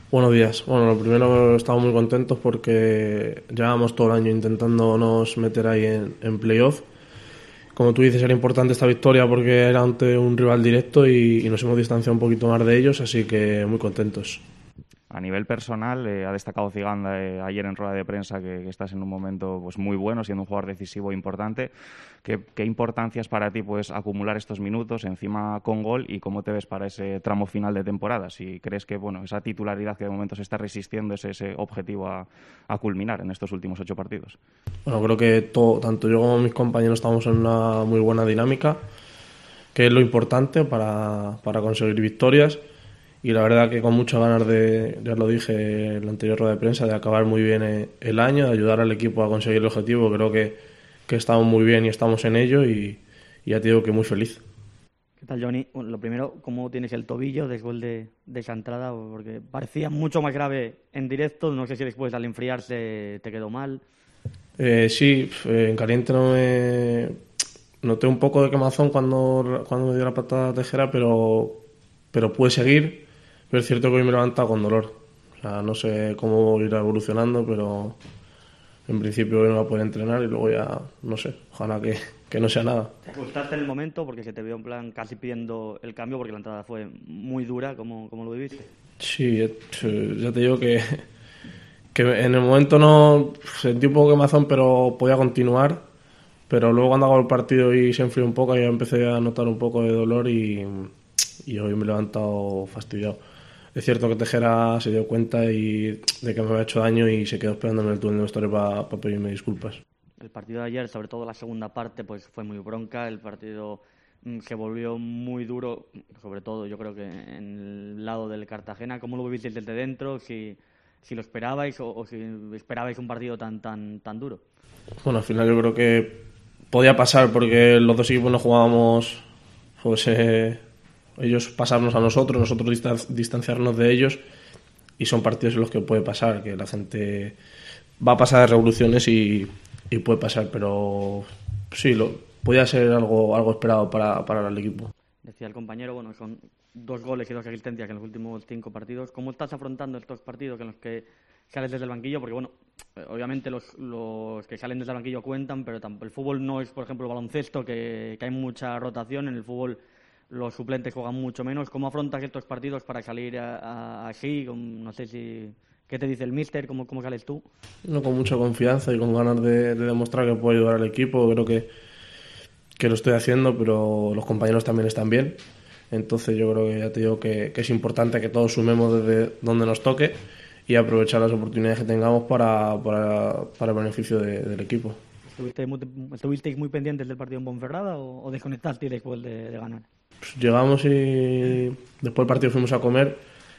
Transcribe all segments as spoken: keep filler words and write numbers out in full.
Buenos días. Bueno, lo primero, estamos muy contentos porque llevábamos todo el año intentándonos meter ahí en, en playoff. Como tú dices, era importante esta victoria porque era ante un rival directo y, y nos hemos distanciado un poquito más de ellos, así que muy contentos. A nivel personal, eh, ha destacado Ziganda eh, ayer en rueda de prensa que, que estás en un momento pues muy bueno, siendo un jugador decisivo e importante. ¿Qué, qué importancia es para ti pues acumular estos minutos, encima con gol, y cómo te ves para ese tramo final de temporada? Si crees que bueno, esa titularidad que de momento se está resistiendo es ese objetivo a, a culminar en estos últimos ocho partidos. Bueno, creo que todo, tanto yo como mis compañeros estamos en una muy buena dinámica, que es lo importante para, para conseguir victorias. Y la verdad que con muchas ganas de, ya lo dije en la anterior rueda de prensa, de acabar muy bien el año, de ayudar al equipo a conseguir el objetivo. Creo que, que estamos muy bien y estamos en ello y, y ya te digo que muy feliz. ¿Qué tal, Johnny? Bueno, lo primero, ¿cómo tienes el tobillo después de, de esa entrada? Porque parecía mucho más grave en directo, no sé si después al enfriarse te quedó mal. Eh, sí, en caliente no me... Noté un poco de quemazón cuando, cuando me dio la patada tejera, pero, pero pude seguir. Pero es cierto que hoy me he levantado con dolor. O sea, no sé cómo irá evolucionando, pero en principio hoy no va a poder entrenar y luego ya, no sé, ojalá que, que no sea nada. ¿Te asustaste en el momento porque se te vio en plan casi pidiendo el cambio porque la entrada fue muy dura? ¿Cómo, cómo lo viviste? Sí, ya te digo que, que en el momento no sentí un poco quemazón, pero podía continuar. Pero luego cuando hago el partido y se enfrió un poco, yo empecé a notar un poco de dolor y, y hoy me he levantado fastidiado. Es cierto que Tejera se dio cuenta y de que me había hecho daño y se quedó esperando en el túnel de vestuario para pa pedirme disculpas. El partido de ayer, sobre todo la segunda parte, pues fue muy bronca. El partido mm, se volvió muy duro, sobre todo yo creo que en el lado del Cartagena. ¿Cómo lo vivisteis desde dentro? Si, si lo esperabais o, o si esperabais un partido tan tan tan duro. Bueno, al final yo creo que podía pasar porque los dos equipos no jugábamos, pues eh, ellos pasarnos a nosotros, nosotros distan- distanciarnos de ellos, y son partidos en los que puede pasar, que la gente va a pasar de revoluciones y, y puede pasar, pero sí, lo, podía ser algo, algo esperado para, para el equipo. Decía el compañero, bueno, son dos goles y dos asistencias en los últimos cinco partidos. ¿Cómo estás afrontando estos partidos en los que sales desde el banquillo? Porque, bueno, obviamente los, los que salen desde el banquillo cuentan, pero tampoco, el fútbol no es, por ejemplo, el baloncesto, que, que hay mucha rotación. En el fútbol los suplentes juegan mucho menos. ¿Cómo afrontas estos partidos para salir a, a, así? Con, no sé si... ¿Qué te dice el míster? ¿Cómo, cómo sales tú? No, con mucha confianza y con ganas de, de demostrar que puedo ayudar al equipo. Creo que, que lo estoy haciendo, pero los compañeros también están bien. Entonces yo creo que ya te digo que, que es importante que todos sumemos desde donde nos toque y aprovechar las oportunidades que tengamos para, para, para el beneficio de, del equipo. ¿Estuviste muy, ¿Estuvisteis muy pendientes del partido en Ponferrada o, o desconectasteis después de, de ganar? Pues llegamos y después del partido fuimos a comer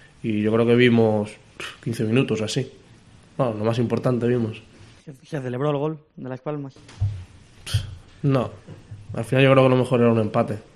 y yo creo que vimos quince minutos así. Bueno, lo más importante vimos. ¿Se, se celebró el gol de Las Palmas? No, al final yo creo que lo mejor era un empate.